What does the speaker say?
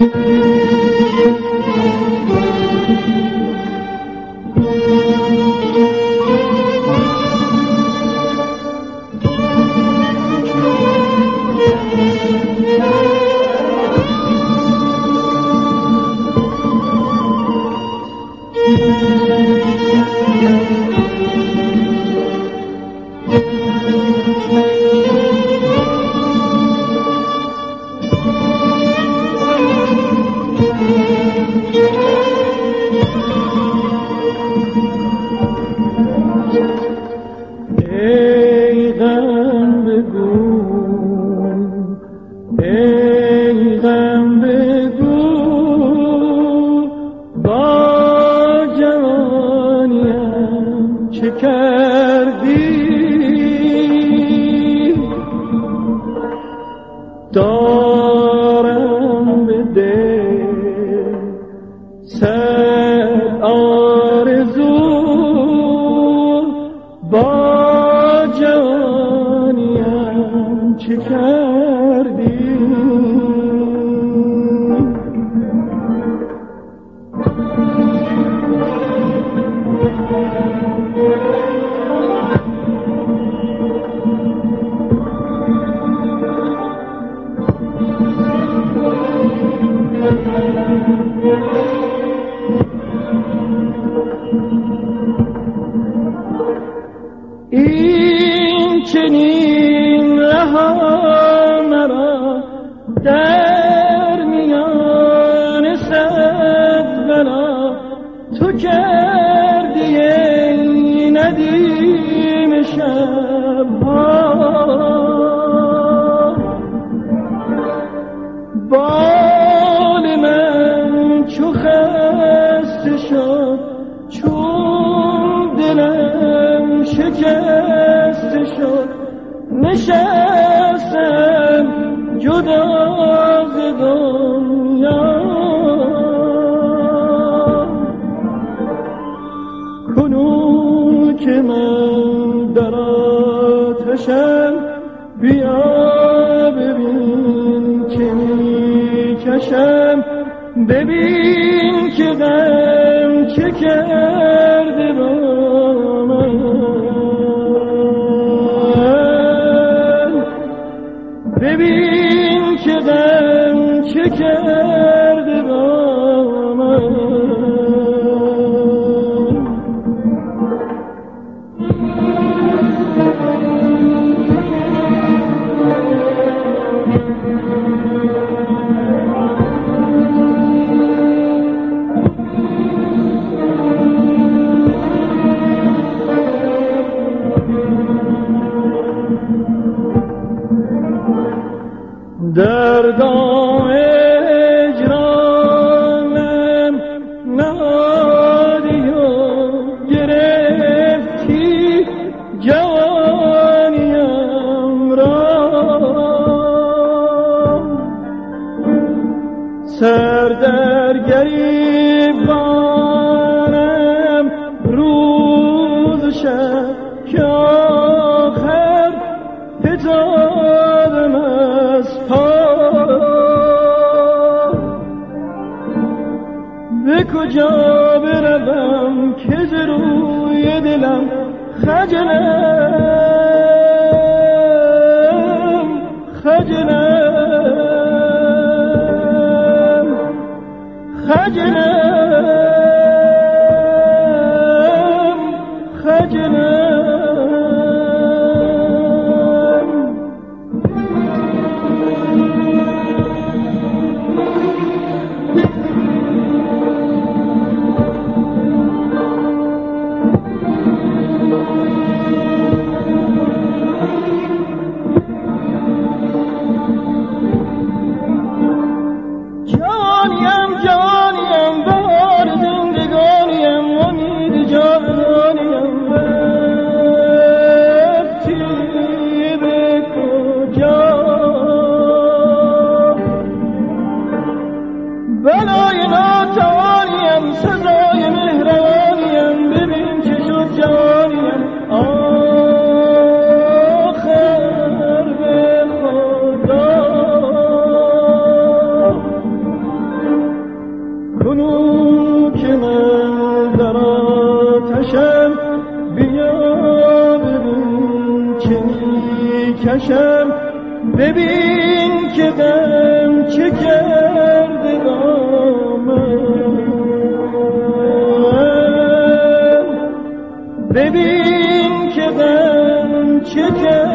دارم به دل صد آرزو با جوانیم چه کردی این چنین رها مرا در میان صد بلا تو کردی ای ندیم شبها بال من چو خسته شد چون دلم شکسته شد نشستم جدا ز دنیا کنون که من در آتشم بیا ببین که میکشم ببین که غم چه کرده با من ببین که غم چه کرده با من در دام اجرامم نهادی و گرفتی جوانیم را سر در گریبانم روز و شب که آخر فتادم از پا به کجا بروم که ز روی دلم خجلم خجلم خجلم خجلم جانیم کشم ببین که غم چه کرده با من ببین که غم چه کرده